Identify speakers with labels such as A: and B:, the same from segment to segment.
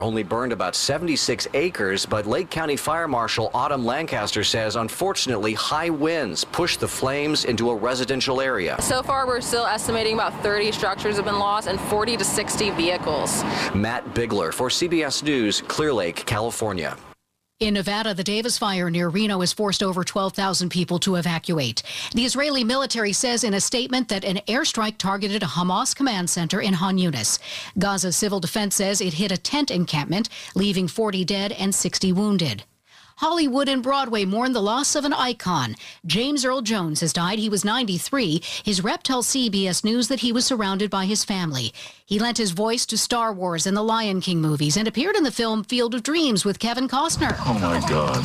A: only burned about 76 acres, but Lake County Fire Marshal Autumn Lancaster says, unfortunately, high winds pushed the flames into a residential area.
B: So far, we're still estimating about 30 structures have been lost and 40 to 60 vehicles.
A: Matt Bigler for CBS News, Clear Lake, California.
C: In Nevada, the Davis fire near Reno has forced over 12,000 people to evacuate. The Israeli military says in a statement that an airstrike targeted a Hamas command center in Han Yunis. Gaza's civil defense says it hit a tent encampment, leaving 40 dead and 60 wounded. Hollywood and Broadway mourn the loss of an icon. James Earl Jones has died. He was 93. His rep tells CBS News that he was surrounded by his family. He lent his voice to Star Wars and the Lion King movies and appeared in the film Field of Dreams with Kevin Costner.
D: Oh, my God.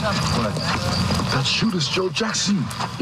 D: That shooter's Joe Jackson.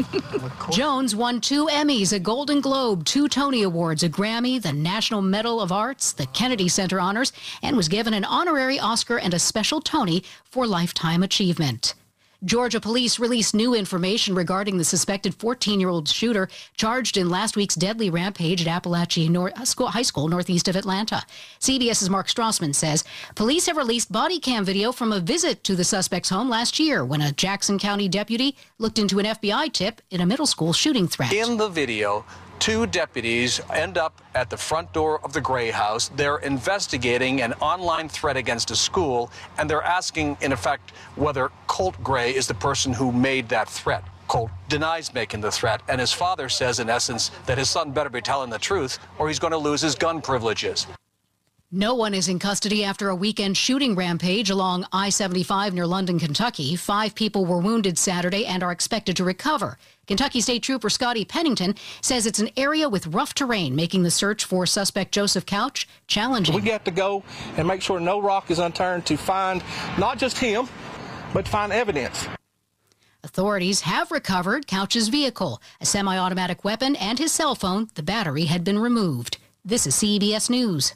C: Jones won 2 Emmys, a Golden Globe, 2 Tony Awards, a Grammy, the National Medal of Arts, the Kennedy Center Honors, and was given an honorary Oscar and a special Tony for Lifetime Achievement. Georgia police released new information regarding the suspected 14-year-old shooter charged in last week's deadly rampage at Appalachia High School northeast of Atlanta. CBS's Mark Strassman says police have released body cam video from a visit to the suspect's home last year when a Jackson County deputy looked into an FBI tip in a middle school shooting threat.
E: In the video, 2 deputies end up at the front door of the Gray House. They're investigating an online threat against a school, and they're asking, in effect, whether Colt Gray is the person who made that threat. Colt denies making the threat, and his father says, in essence, that his son better be telling the truth or he's going to lose his gun privileges.
C: No one is in custody after a weekend shooting rampage along I-75 near London, Kentucky. 5 people were wounded Saturday and are expected to recover. Kentucky State Trooper Scotty Pennington says it's an area with rough terrain, making the search for suspect Joseph Couch challenging.
F: We got to go and make sure no rock is unturned to find not just him, but to find evidence.
C: Authorities have recovered Couch's vehicle, a semi-automatic weapon, and his cell phone. The battery had been removed. This is CBS News.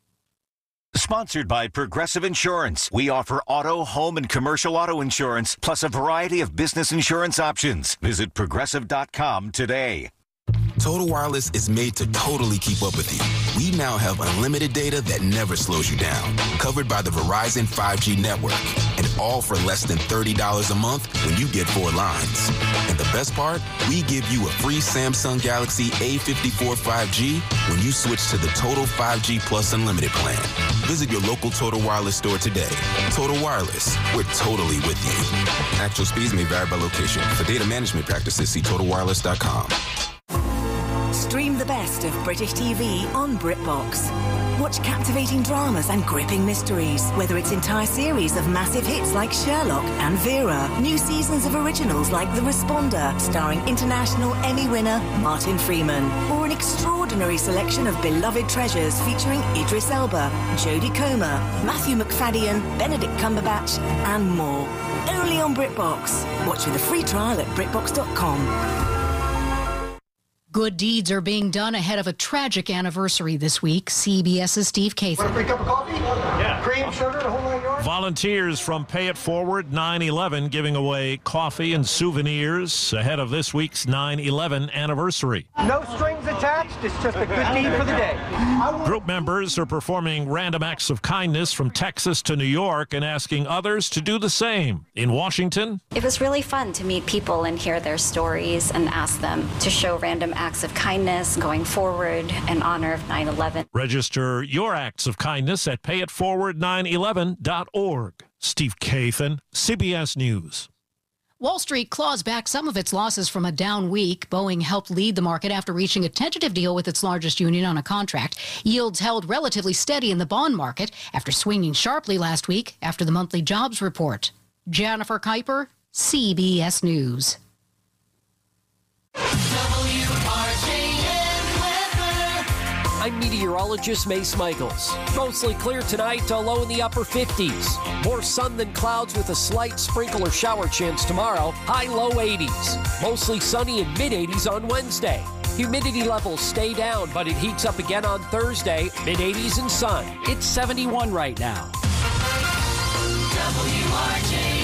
G: Sponsored by Progressive Insurance. We offer auto, home, and commercial auto insurance, plus a variety of business insurance options. Visit Progressive.com today.
H: Total Wireless is made to totally keep up with you. We now have unlimited data that never slows you down, covered by the Verizon 5G network, and all for less than $30 a month when you get 4 lines. And the best part, we give you a free Samsung Galaxy A54 5G when you switch to the Total 5G Plus Unlimited plan. Visit your local Total Wireless store today. Total Wireless, we're totally with you. Actual speeds may vary by location. For data management practices, see TotalWireless.com.
I: Stream the best of British TV on BritBox. Watch captivating dramas and gripping mysteries, whether it's entire series of massive hits like Sherlock and Vera, new seasons of originals like The Responder, starring international Emmy winner Martin Freeman, or an extraordinary selection of beloved treasures featuring Idris Elba, Jodie Comer, Matthew McFadden, Benedict Cumberbatch, and more. Only on BritBox. Watch with a free trial at BritBox.com.
C: Good deeds are being done ahead of a tragic anniversary this week. CBS's Steve Kathan.
J: Want a free cup of coffee? Yeah. Cream, sugar, the whole 9 yards?
K: Volunteers from Pay It Forward 9/11 giving away coffee and souvenirs ahead of this week's 9/11 anniversary.
J: No strings attached. It's just a good deed for the day.
K: Group members are performing random acts of kindness from Texas to New York and asking others to do the same. In Washington,
L: it was really fun to meet people and hear their stories and ask them to show random acts of kindness going forward in honor of 9/11.
K: Register your acts of kindness at payitforward911.org. Steve Kathan, CBS News.
C: Wall Street claws back some of its losses from a down week. Boeing helped lead the market after reaching a tentative deal with its largest union on a contract. Yields held relatively steady in the bond market after swinging sharply last week after the monthly jobs report. Jennifer Kuiper, CBS News.
M: I'm meteorologist Mace Michaels. Mostly clear tonight, a low in the upper 50s. More sun than clouds with a slight sprinkle or shower chance tomorrow. High low 80s. Mostly sunny and mid-80s on Wednesday. Humidity levels stay down, but it heats up again on Thursday. Mid-80s and sun. It's 71 right now. WRJN.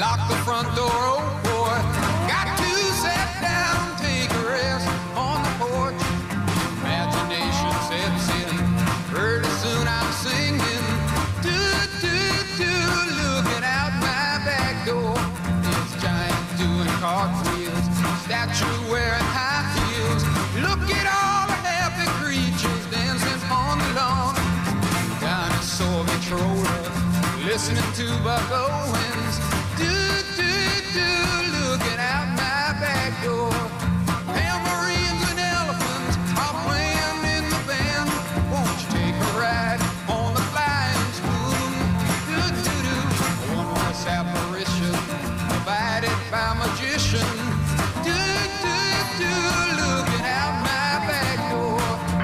N: lock the front door, oh boy. Got to sit down, take a rest on the porch. Imagination sets in, pretty soon I'm singing. Looking out my back door. This giant doing cartwheels, statue wearing high heels. Look at all the happy creatures dancing on the lawn. Dinosaur controller, listening to Buck Owens. Looking out my back door. Tambourines and elephants are playing in the band. Won't you take a ride on the flying spoon? One-horse apparition, provided by magician. Looking out my back door.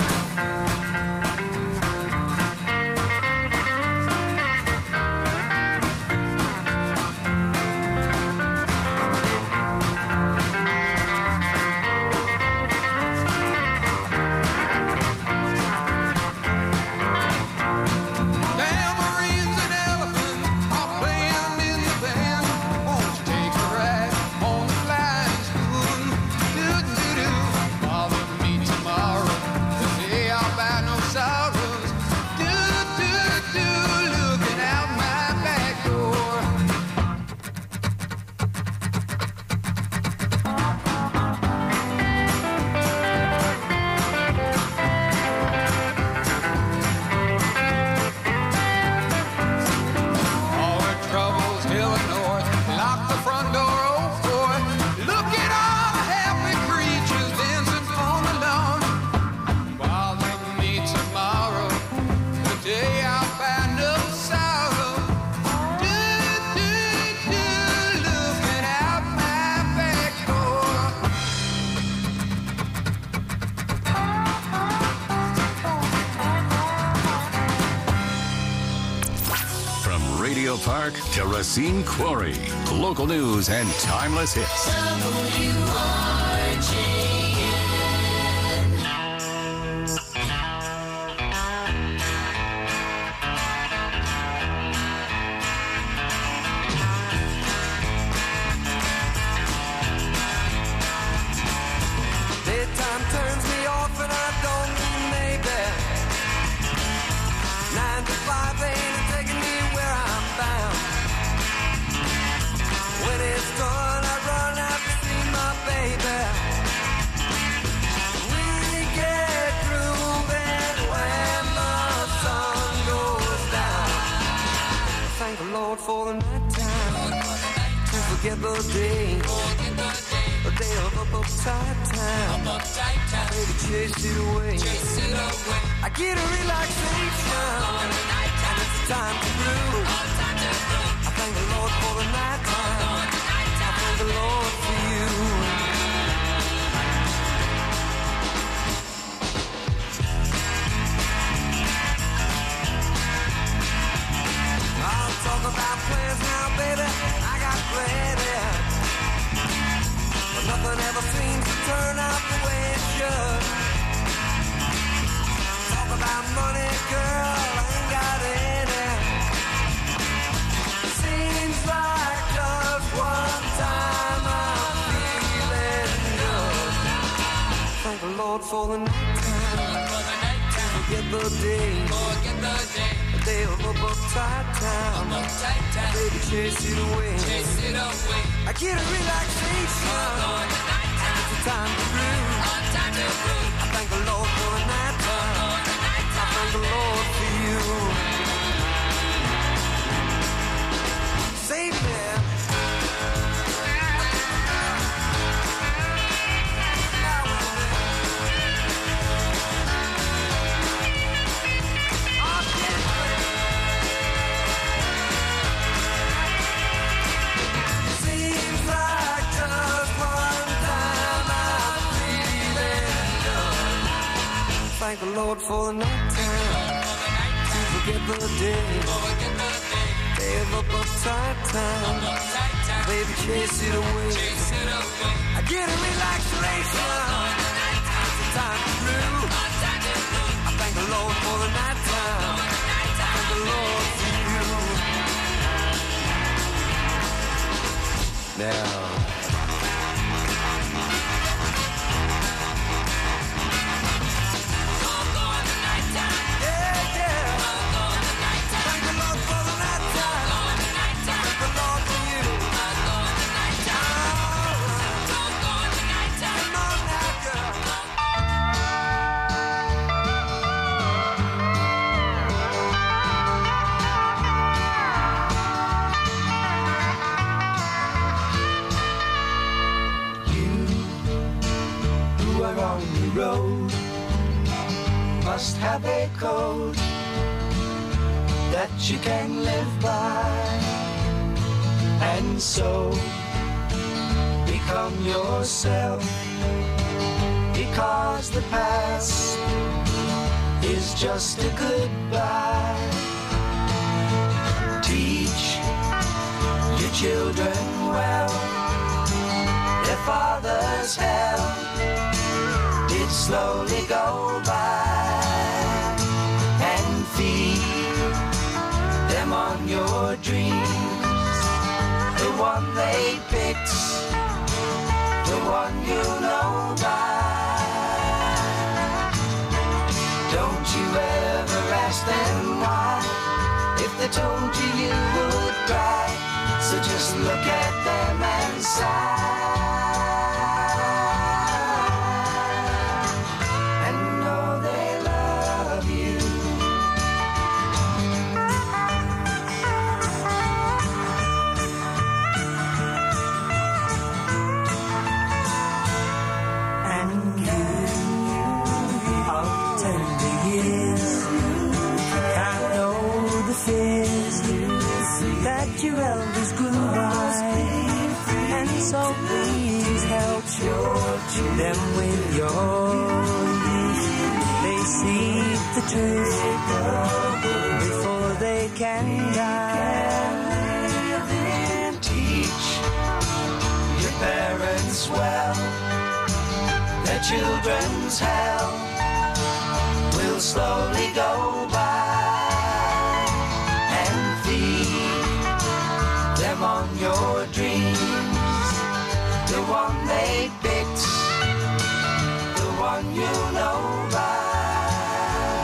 O: Park to Racine Quarry. Local news and timeless hits.
N: Daytime turns me off and I don't need maybe. 9 to 5 ain't taking me where I'm bound. When it's done, I run out to see my baby. We get grooving when the sun goes down. Thank the Lord for the night time, to forget the day. A day of uptight time. Baby, chase it away. I get a relaxation, and it's time to groove. I thank the Lord for the night time. I thank the Lord for you. I'll talk about plans now, baby. I got plenty. But nothing ever seems to turn out the way it should. Talk about money, girl, I ain't got any. Seems like just one time I'm feeling good. Thank the Lord for the night time. Forget the day. A day of uptight time. Baby, chase it away. I get a relaxation, and it's a time to groove. I thank the Lord for the night time. I thank the Lord for you. Save me. Thank the Lord for the night time, to forget the day. Day of uptight time. Baby, chase it away. I get a relaxation, it's a time to groove. I thank the Lord for the night time. I thank the Lord for you.
A: down.
N: On the road must have a code that you can live by, and so become yourself, because the past is just a goodbye. Teach your children well, their father's hell did slowly go by, and feed them on your dreams, the one they picked, the one you know by. Don't you ever ask them why, if they told you you would cry, so just look at them and sigh. Your elders grew by, and so please help them with your youth. They see the truth before they can die. Teach your parents well, their children's hell will slowly go by. On your dreams, the one they picked, the one you know by.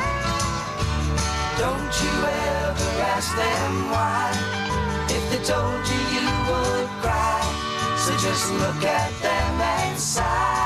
N: Don't you ever ask them why, if they told you you would cry, so just look at them and sigh.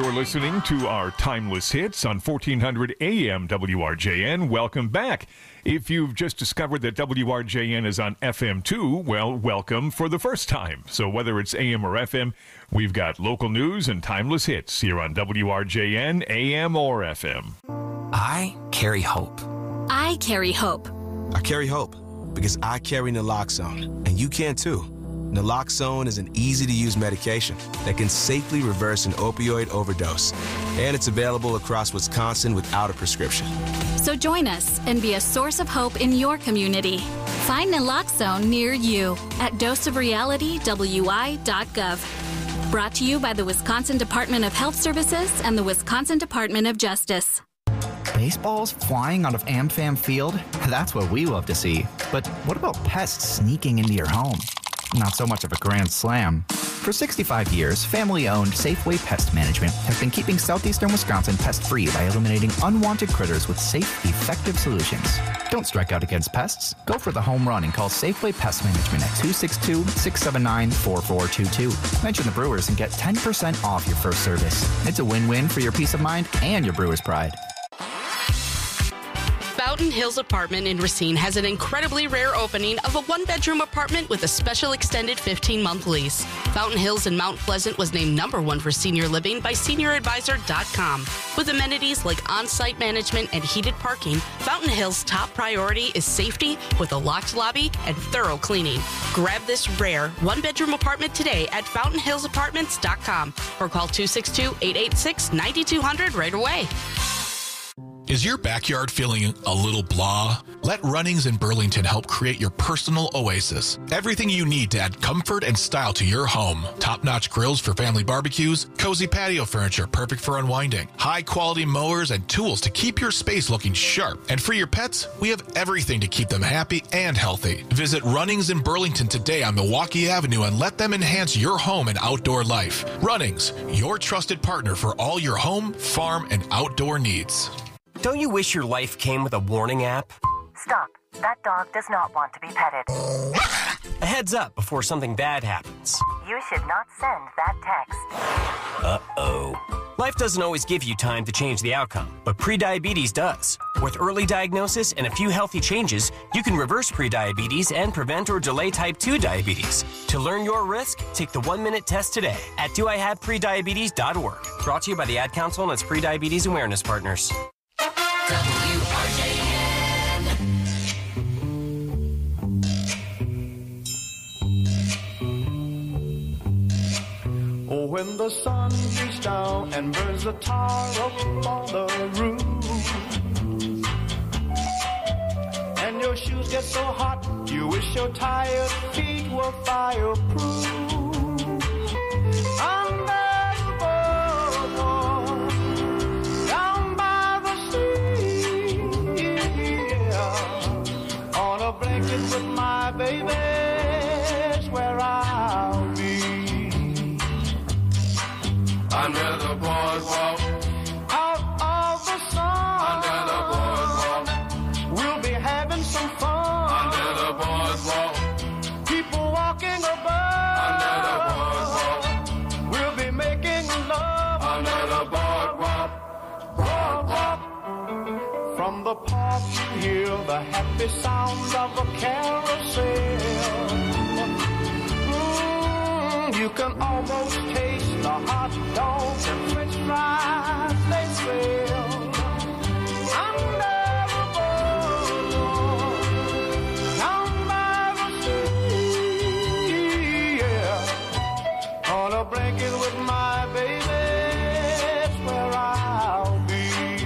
P: You're listening to our Timeless Hits on 1400 AM WRJN. Welcome back. If you've just discovered that WRJN is on FM too, well, welcome for the first time. So whether it's AM or FM, we've got local news and timeless hits here on WRJN, AM or FM.
Q: I carry hope.
R: I carry hope.
S: I carry hope because I carry naloxone, and you can too. Naloxone is an easy-to-use medication that can safely reverse an opioid overdose, and it's available across Wisconsin without a prescription.
R: So join us and be a source of hope in your community. Find naloxone near you at doseofrealitywi.gov. Brought to you by the Wisconsin Department of Health Services and the Wisconsin Department of Justice.
T: Baseballs flying out of AmFam Field? That's what we love to see. But what about pests sneaking into your home? Not so much of a grand slam. For 65 years, family-owned Safeway Pest Management has been keeping southeastern Wisconsin pest-free by eliminating unwanted critters with safe, effective solutions. Don't strike out against pests. Go for the home run and call Safeway Pest Management at 262-679-4422. Mention the Brewers and get 10% off your first service. It's a win-win for your peace of mind and your Brewers' pride.
U: Fountain Hills Apartment in Racine has an incredibly rare opening of a one-bedroom apartment with a special extended 15-month lease. Fountain Hills in Mount Pleasant was named #1 for senior living by SeniorAdvisor.com. With amenities like on-site management and heated parking, Fountain Hills' top priority is safety with a locked lobby and thorough cleaning. Grab this rare one-bedroom apartment today at FountainHillsApartments.com or call 262-886-9200 right away.
V: Is your backyard feeling a little blah? Let Runnings in Burlington help create your personal oasis. Everything you need to add comfort and style to your home. Top-notch grills for family barbecues, cozy patio furniture perfect for unwinding, high-quality mowers and tools to keep your space looking sharp. And for your pets, we have everything to keep them happy and healthy. Visit Runnings in Burlington today on Milwaukee Avenue and let them enhance your home and outdoor life. Runnings, your trusted partner for all your home, farm, and outdoor needs.
W: Don't you wish your life came with a warning app?
X: Stop. That dog does not want to be petted.
W: A heads up before something bad happens.
X: You should not send that text.
W: Uh-oh. Life doesn't always give you time to change the outcome, but prediabetes does. With early diagnosis and a few healthy changes, you can reverse prediabetes and prevent or delay type 2 diabetes. To learn your risk, take the 1-minute test today at doihaveprediabetes.org. Brought to you by the Ad Council and its Prediabetes Awareness Partners.
N: Oh, when the sun beats down and burns the tar up on the roof, and your shoes get so hot, you wish your tired feet were fireproof. Under the boardwalk, down by the sea, yeah, on a blanket with my baby's where I'll be. Under the boardwalk, out of the sun. Under the boardwalk, we'll be having some fun. Under the boardwalk, people walking above. Under the boardwalk, we'll be making love. Under the boardwalk, boardwalk. From the park you hear the happy sounds of a carousel. You can almost taste the hot dogs and french fries they sell. Under the boardwalk, down by the sea, yeah. On a blanket with my baby, that's where I'll be.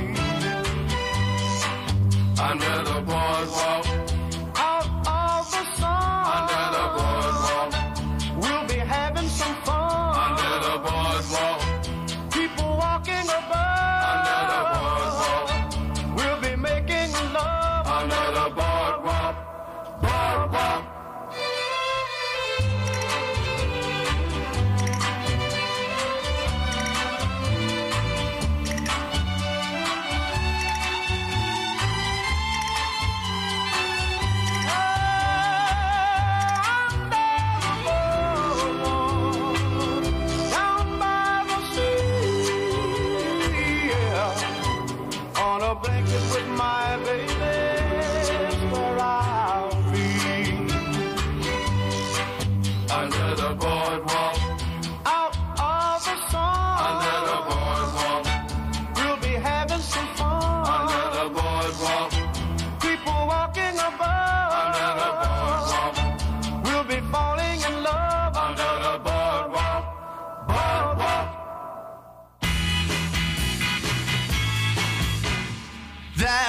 N: Under the boardwalk, out of the sun. Under the boardwalk, we'll be having some fun. Under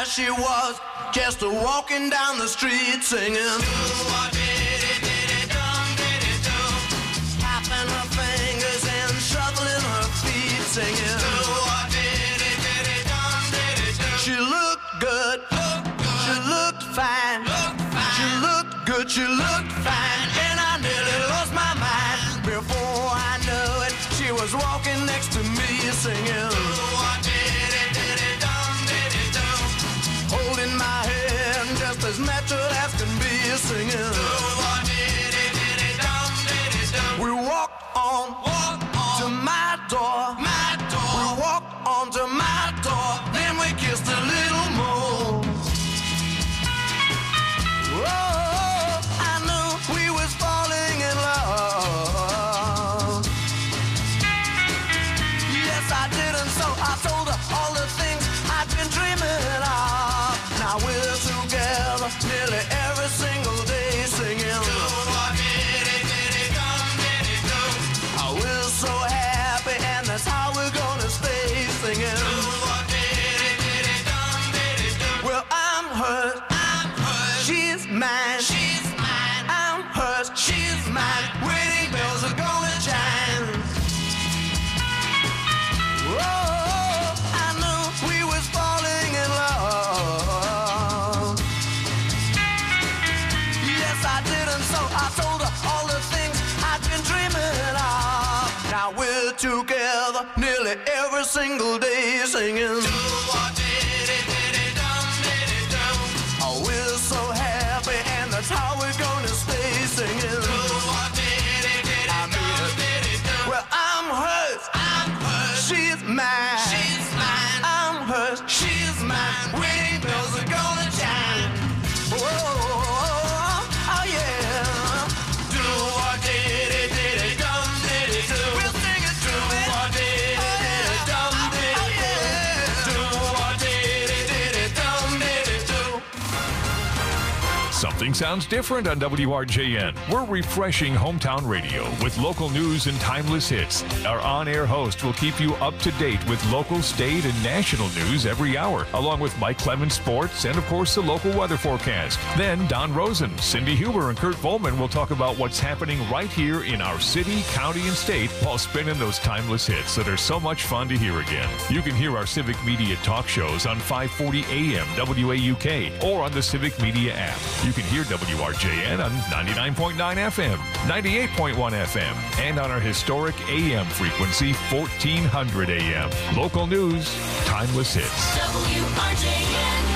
N: there she was, just walking down the street singing. Tapping her fingers and shuffling her feet singing. She looked good, she looked fine, she looked good, she looked fine, and I nearly lost my mind. Before I knew it, she was walking next to me singing. Holding my hand just as natural as can be singing. We walked on to my door. We walked on to my door. Then we kissed a little more. Oh, I knew we was falling in love. Yes, I did, and so I told her all the things I'd been dreaming of. Now we're together nearly every single day singing. Oh, we're so happy, and that's how we're gonna stay singing. Well, I'm hers, she's mine, I'm hers, she's mine. Wedding bells are gonna chime. Oh, I knew we was falling in love. Yes, I did, and so I told her all the things I'd been dreaming of. Now we're together nearly every single day singing. Oh, we're so happy, and that's how we're gonna stay singing. I mean, well, I'm hers, she's mine, I'm hers, she's mine. Wedding bells are gonna chime. Oh, oh yeah. Do what did it, dum did it do. We'll sing it to it. Do what did it, dum did it do. Do what did it, dum did it do.
P: Something sounds different on WRJN. We're refreshing hometown radio with local news and timeless hits. Our on-air host will keep you up to date with local, state, and national news every hour, along with Mike Clemens Sports and, of course, the local weather forecast. Then Don Rosen, Cindy Huber, and Kurt Volman will talk about what's happening right here in our city, county, and state while spinning those timeless hits that are so much fun to hear again. You can hear our Civic Media talk shows on 540 AM WAUK or on the Civic Media app. You can hear WRJN on 99.9 FM, 98.1 FM, and on our historic AM frequency, 1400 AM. Local news, timeless hits.
N: WRJN.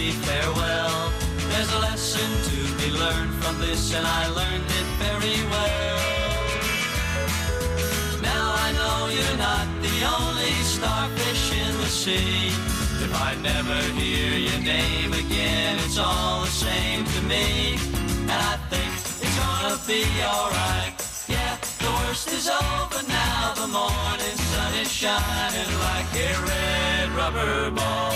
B: say farewell. There's a lesson to be learned from this, and I learned it very well. Now I know you're not the only starfish in the sea. If I never hear your name again, it's all the same to me. And I think it's gonna be alright. Yeah, the worst is over now. The morning sun is shining like a red rubber ball.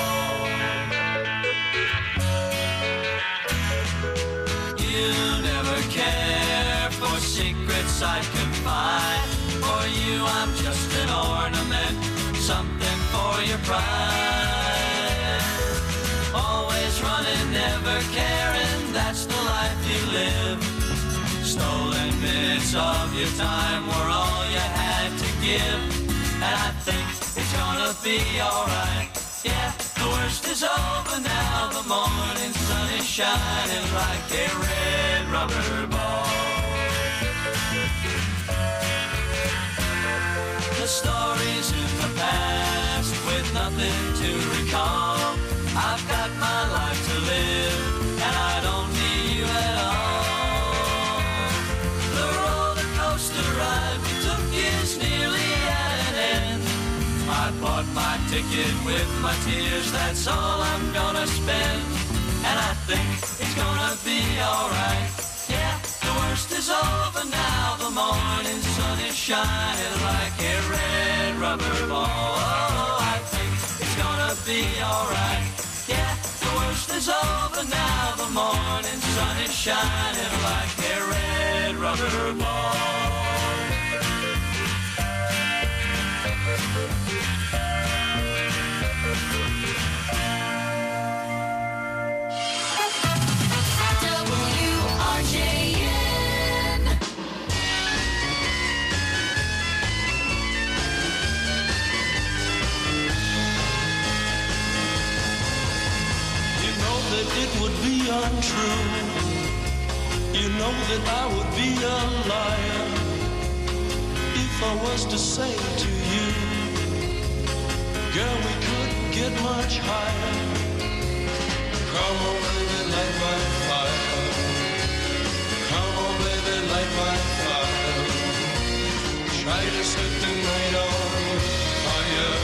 B: You never care for secrets I confide. For you I'm just an ornament, something for your pride. Always running, never caring, that's the life you live. Stolen minutes of your time were all you had to give. And I think it's gonna be alright. Yeah, the worst is over now. The morning sun is shining like a red rubber ball. The stories in the past with nothing to recall. I've got my life to live and I don't need you at all. The roller coaster ride we took is nearly at an end. I bought my ticket with my tears, that's all I'm gonna spend. And I think it's gonna be alright. Yeah, the worst is over now. The morning sun is shining like a red rubber ball. Oh, I think it's gonna be alright. Yeah, the worst is over now. The morning sun is shining like a red rubber ball.
N: WRJN.
D: You know that it would be untrue. You know that I would be a liar if I was to say to you, girl, we couldn't get much higher. Come on, baby, light my fire. Come on, baby, light my fire. Try to set the night on fire.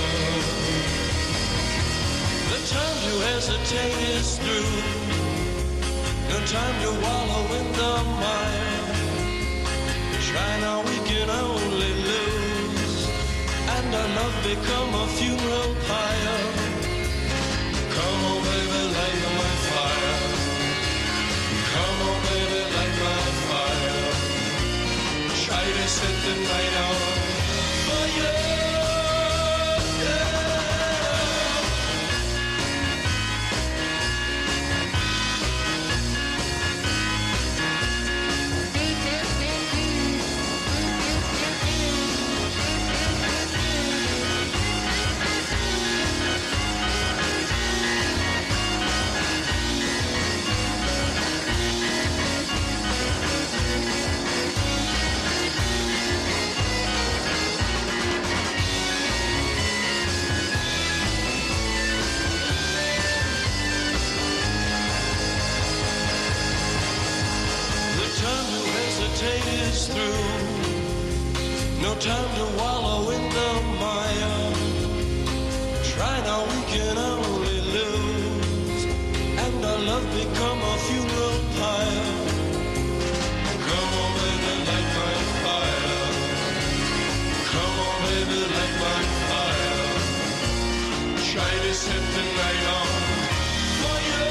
D: The time to hesitate is through. No time to wallow in the mire. Try now, we can only lose. And our love become a funeral pyre. Come on, baby, light my fire. Come on, baby, light my fire. Try to set the night on fire. Is through. No time to wallow in the mire. Try now, we can only lose. And our love become a funeral pyre. Come on, baby, light my fire. Come on, baby, light my fire. Try to set the night on fire.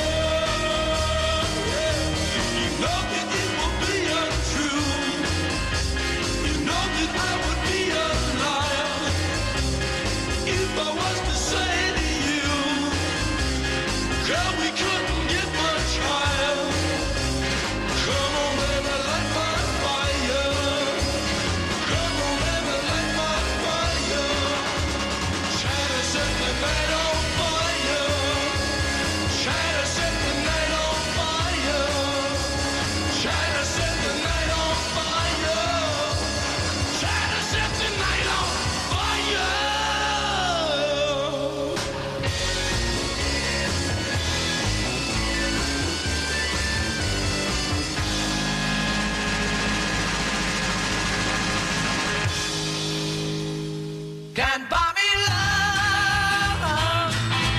D: You know that it will be untrue. I would be a liar if I was to say to you, girl, we couldn't get much higher.
B: can't buy me love.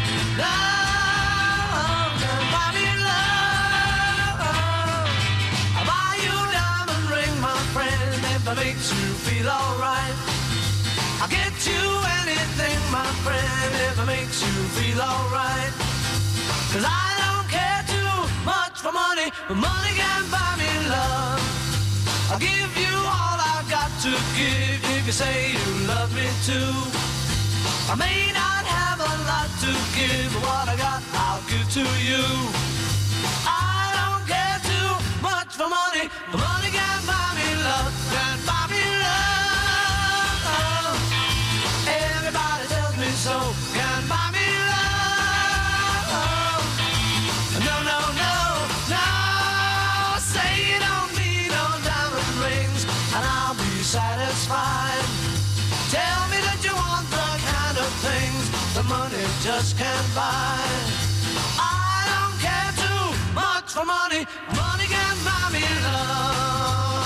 B: Love can't buy me love. I'll buy you a diamond ring, my friend, if it makes you feel alright. I'll get you anything, my friend, if it makes you feel alright. 'Cause I don't care too much for money, but money can't buy me love. I'll give you all I've got to give if you say you love me too. I may not have a lot to give, but what I got I'll give to you. I don't care too much for money, but money can't buy me love. Can't buy me love. Everybody tells me so. Can't buy me love. No, no, no, no. Say you don't need no diamond rings, and I'll be satisfied. Tell me that you want the kind of things the money just can't buy. I don't care too much for money. Money can't buy me love.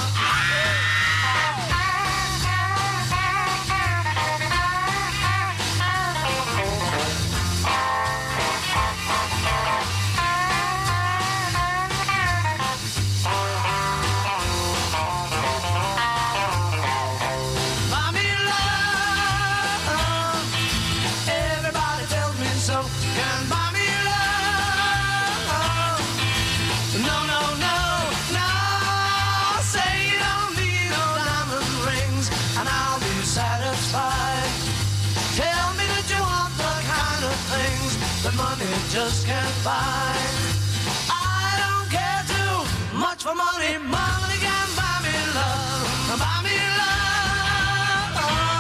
B: Buy me love. Everybody tells me so. Can't buy me love. No, no, no, no. Say you don't need no diamond rings, and I'll be satisfied. Tell me that you want the kind of things that money just can't buy. I don't care too much for money. Money can't buy me love. Buy me love.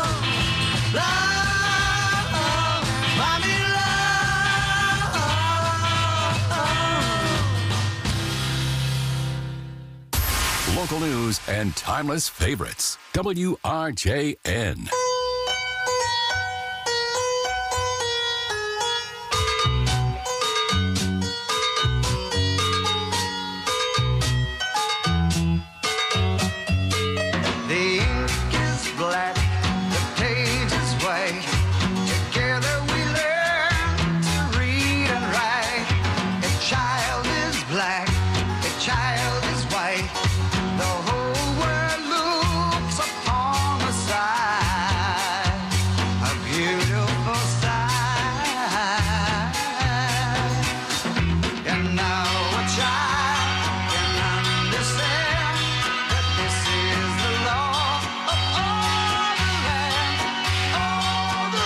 B: Love. Buy me love.
O: Local news and timeless favorites. WRJN.
N: The ink is black, the page is white. Together we learn to read and write. A child is black, a child is white. The whole world looks upon the side. A beautiful sight. And now a child can understand that this is the law of all the land, all the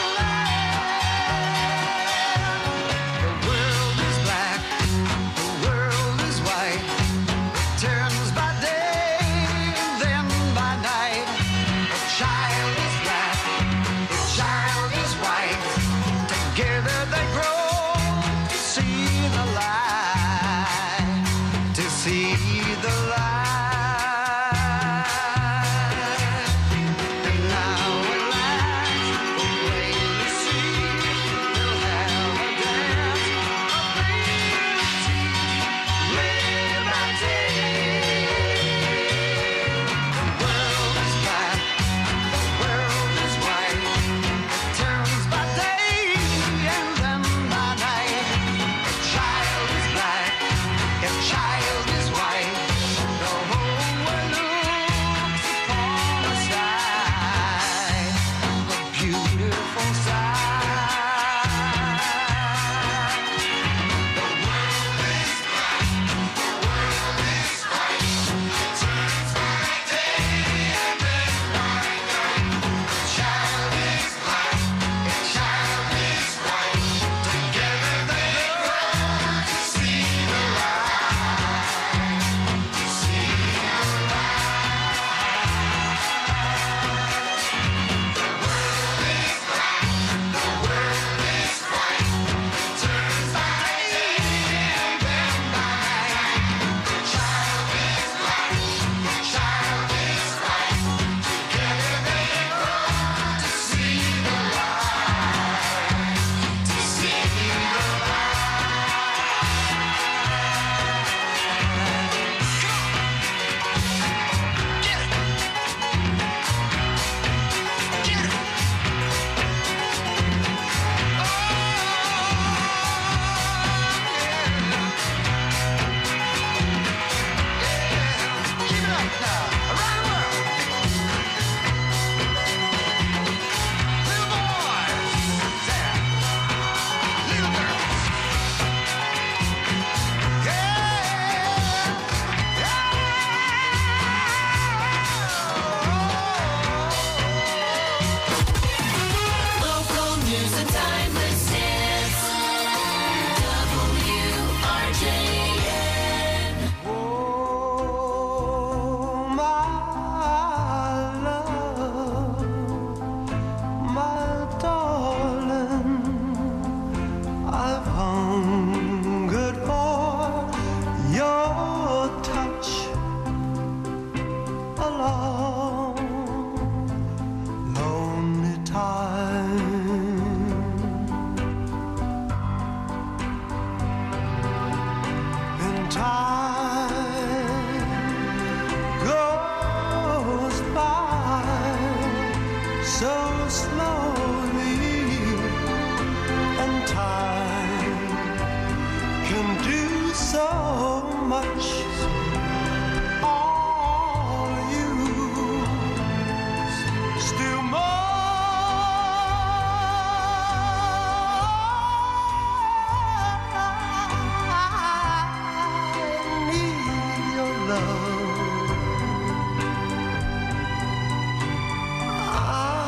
N: land. The world is black, the world is white. It turns by day and then by night. A child is black, a child is white. Together they grow to see the light, to see the light. And now at last, the plain to see, they'll have a dance of liberty. The world is black, the world is white. It turns by day and then by night. A child is black, a child is white. The whole
D: love. I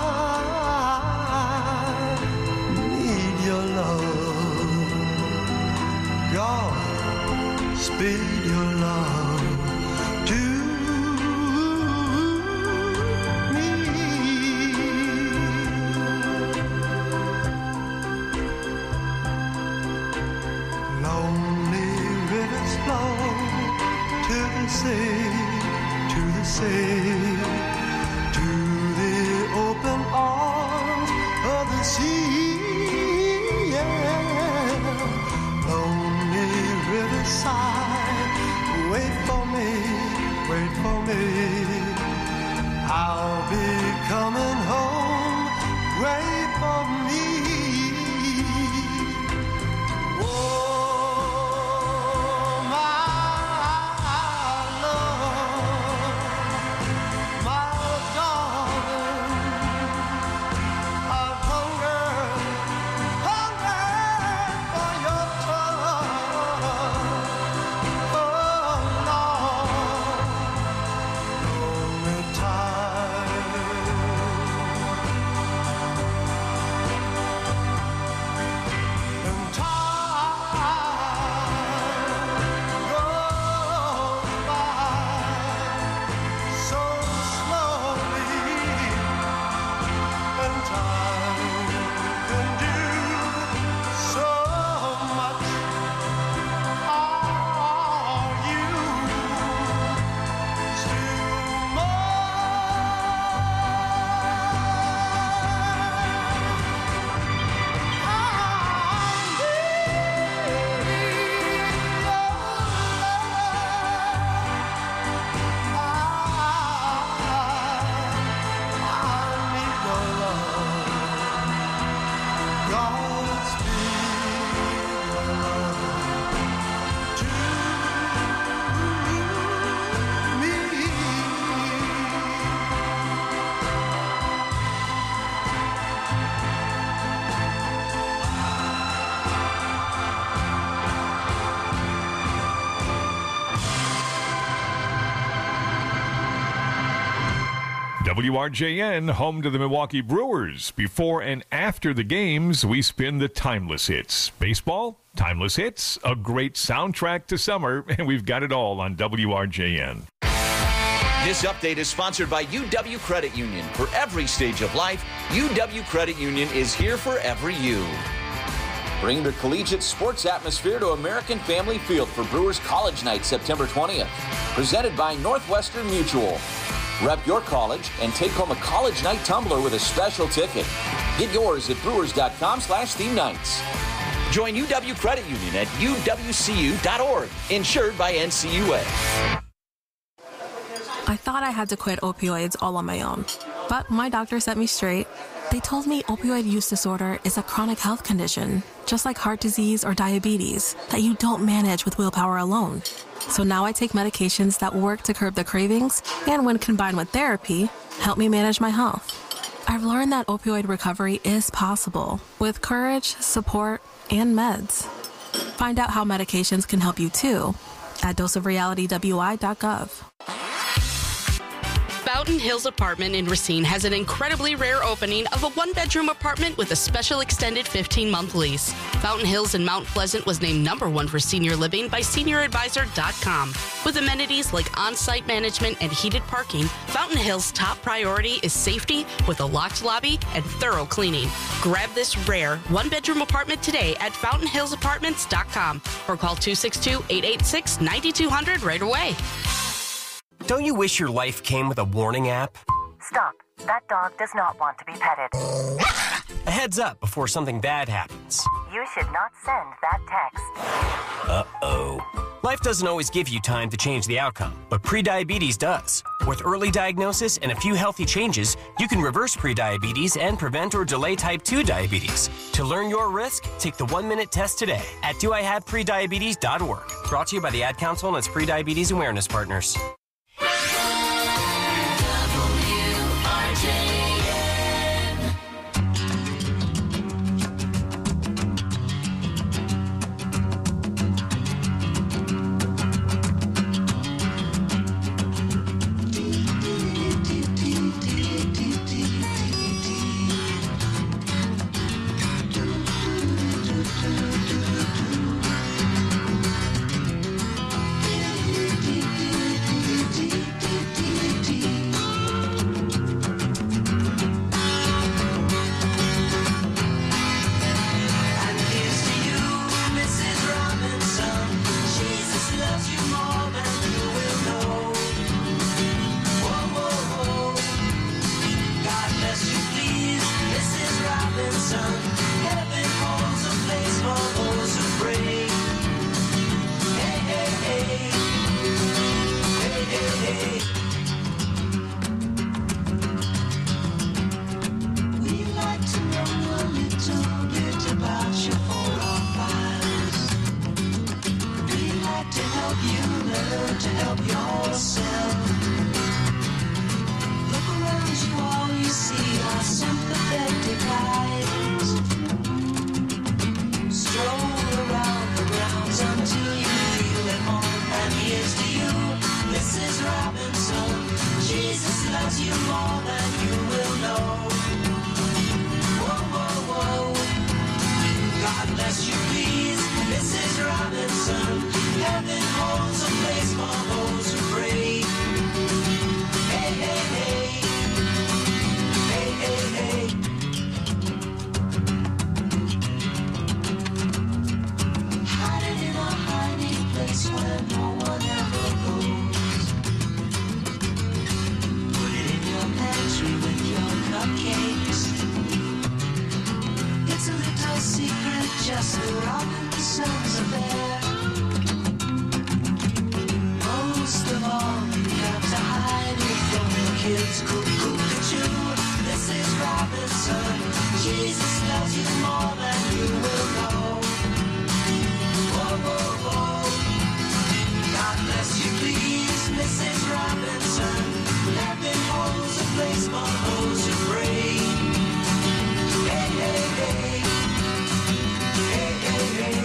D: need your love. God, speed your love to me. Lonely rivers flow to the sea, to the sea, to the open arms of the sea. Yeah. Lonely riverside, wait for me, wait for me. I'll be coming home, wait for me. Oh, my love, my darling, I've hungered for your touch. Oh, Lord, lonely time. And time goes by so slowly, and time can do so much. Are you still
P: WRJN, home to the Milwaukee Brewers. Before and after the games, we spin the timeless hits. Baseball, timeless hits, a great soundtrack to summer, and we've got it all on WRJN.
E: This update is sponsored by UW Credit Union. For every stage of life, UW Credit Union is here for every you. Bring the collegiate sports atmosphere to American Family Field for Brewers College Night, September 20th. Presented by Northwestern Mutual. Rep your college and take home a college night tumbler with a special ticket. Get yours at brewers.com/theme nights. Join UW Credit Union at uwcu.org. Insured by NCUA.
F: I thought I had to quit opioids all on my own, but my doctor set me straight. They told me opioid use disorder is a chronic health condition, just like heart disease or diabetes, that you don't manage with willpower alone. So now I take medications that work to curb the cravings, and when combined with therapy, help me manage my health. I've learned that opioid recovery is possible with courage, support, and meds. Find out how medications can help you too at doseofrealitywi.gov.
U: Fountain Hills Apartment in Racine has an incredibly rare opening of a one-bedroom apartment with a special extended 15-month lease. Fountain Hills in Mount Pleasant was named #1 for senior living by senioradvisor.com. With amenities like on-site management and heated parking, Fountain Hills' top priority is safety with a locked lobby and thorough cleaning. Grab this rare one-bedroom apartment today at fountainhillsapartments.com or call 262-886-9200 right away.
W: Don't you wish your life came with a warning app?
X: Stop. That dog does not want to be petted.
W: A heads up before something bad happens.
X: You should not send that text.
W: Uh-oh. Life doesn't always give you time to change the outcome, but prediabetes does. With early diagnosis and a few healthy changes, you can reverse prediabetes and prevent or delay type 2 diabetes. To learn your risk, take the 1-minute test today at doihaveprediabetes.org. Brought to you by the Ad Council and its prediabetes awareness partners.
B: yourself. Look around you, all you see are sympathetic eyes. Stroll around the grounds until you feel at home. And here's to you, Mrs. Robinson. Jesus loves you more than you will know. Whoa, whoa, whoa. God bless you, please, Mrs. Robinson. Heaven holds a place for those who pray. Hey, hey, hey. Hey, hey, hey. Hiding in a hiding place where no one ever goes. Put it in your pantry with your cupcakes. It's a little secret, just the Robinsons affair. Most of all, you have to hide it from the kids. Cuckoo-cuckoo, this is Robinson. Jesus loves you more than you will know. Whoa, whoa, whoa. God bless you, please, Mrs. Robinson. Heaven holds a place for those who pray. Hey, hey, hey. Hey, hey, hey.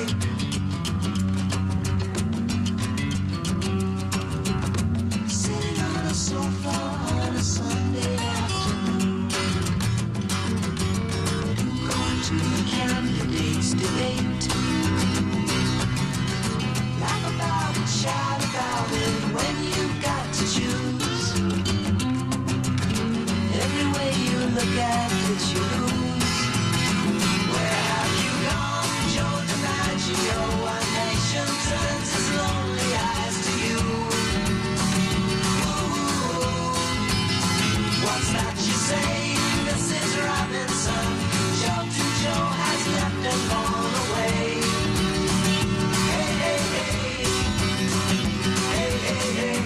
B: Sitting on a sofa on a Sunday afternoon, going to the candidates' debate. Laugh about it, shout about it when you've got to choose. Every way you look at it, you lose. Where have you gone, Joe DiMaggio? One nation turns its lonely eyes to you. Ooh, what's that you say, Mrs. Robinson? Joe to Joe has left and gone away. Hey, hey, hey. Hey, hey, hey.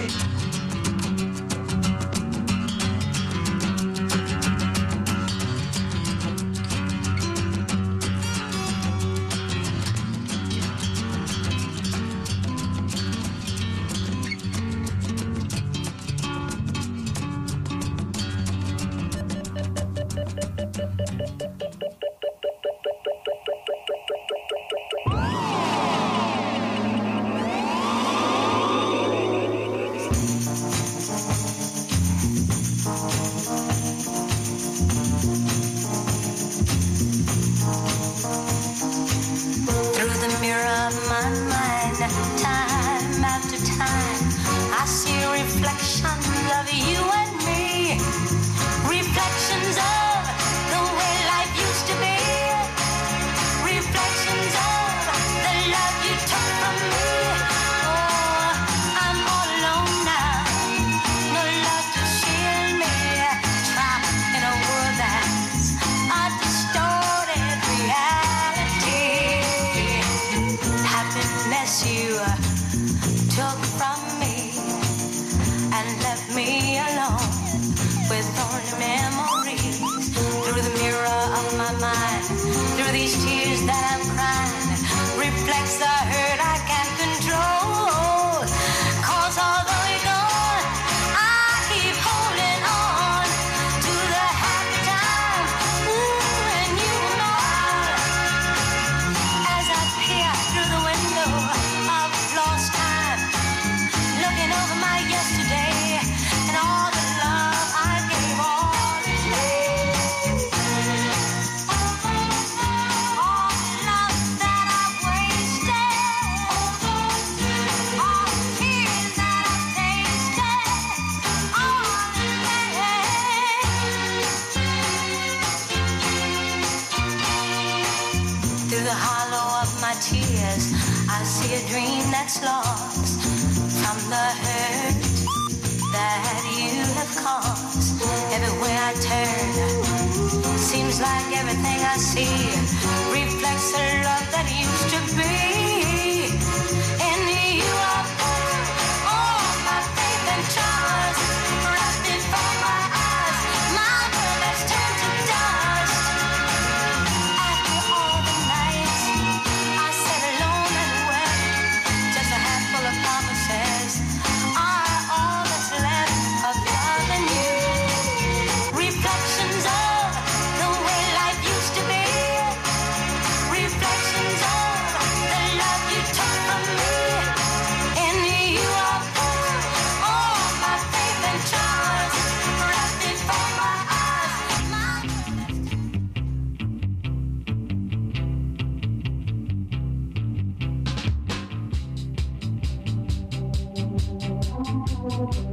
B: Through the mirror of my mind, time after time, I see reflections of you and me. Reflections of the way life used to be. Reflections of the love you took from me. Oh, I'm all alone now. No love to shield me. Trapped in a world that's a distorted reality. Happiness you took from me and left me alone with only memories. Through the mirror of my mind, through these tears that I'm crying, reflects the hurt I can't control. 'Cause although you're gone, I keep holding on to the happy time. Ooh, and you and all. As I peer through the window of lost time, looking over my yesterday and all the love I gave all this day. All the love that I've wasted, all the tears that I've tasted, all the pain. Through the hollow of my tears, I see a dream that's lost from the hurt that you have caused. Everywhere I turn, seems like everything I see reflects the love that used to be. In you I put all my faith and trust, right before my eyes. My world has turned to dust. After all the nights I sat alone and wept, just a handful of promises are all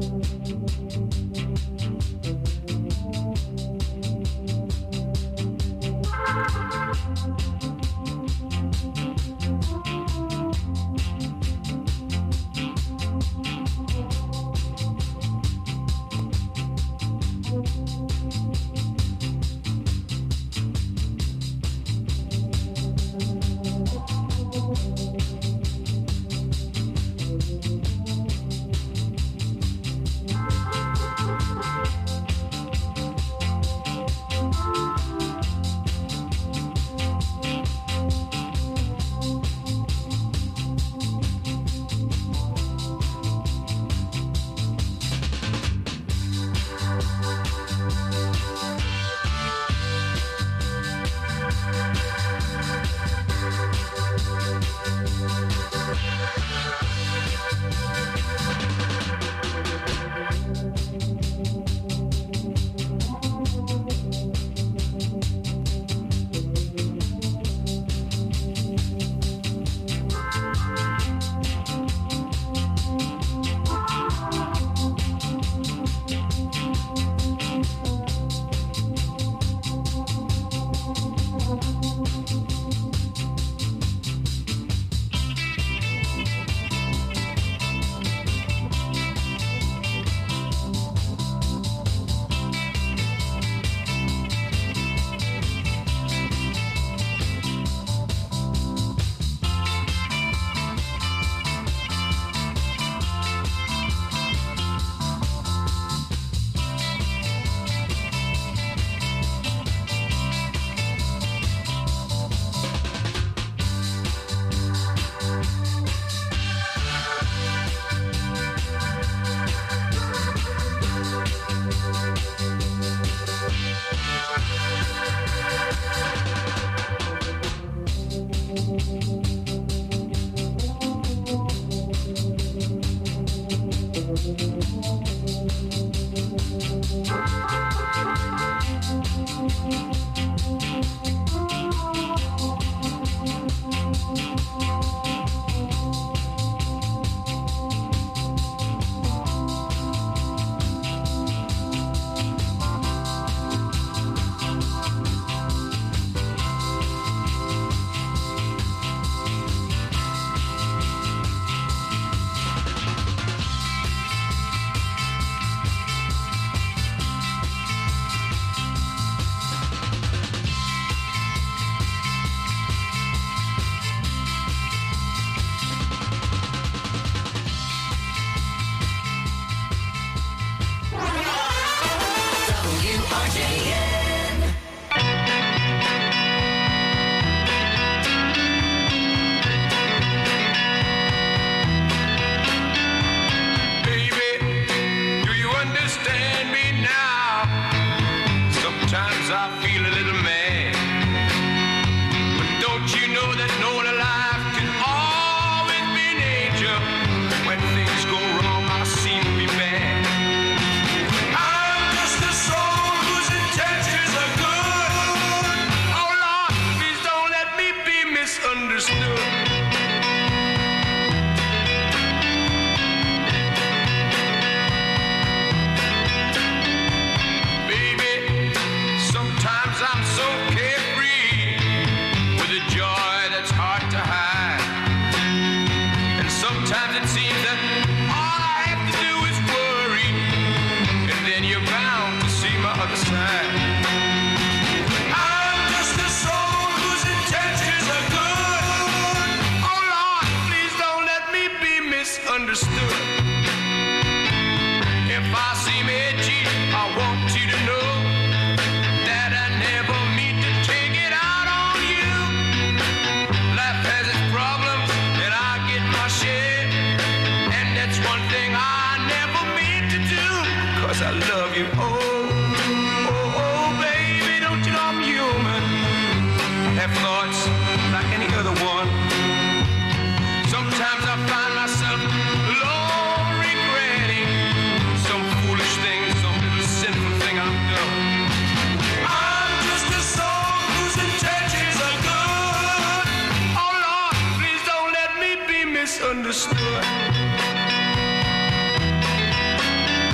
D: Misunderstood.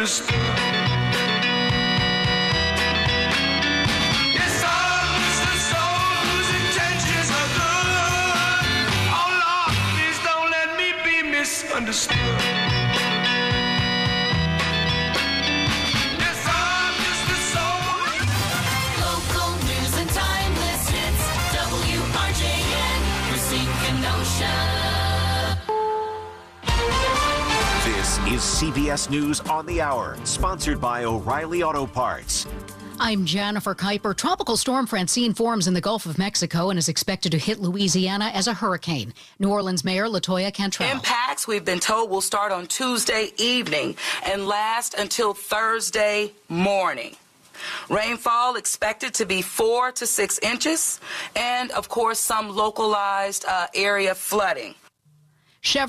D: misunderstood. Yes, I'm Mr. Soul whose intentions are good. Oh Lord, please don't let me be misunderstood. Yes, I'm Mr. Soul.
B: Local news and timeless hits. WRJN, Racine, Kenosha.
G: This is CBS News on the Hour, sponsored by O'Reilly Auto Parts.
C: I'm Jennifer Kuiper. Tropical storm Francine forms in the Gulf of Mexico and is expected to hit Louisiana as a hurricane. New Orleans Mayor LaToya Cantrell.
H: Impacts, we've been told, will start on Tuesday evening and last until Thursday morning. Rainfall expected to be 4 to 6 inches, and of course some localized area flooding.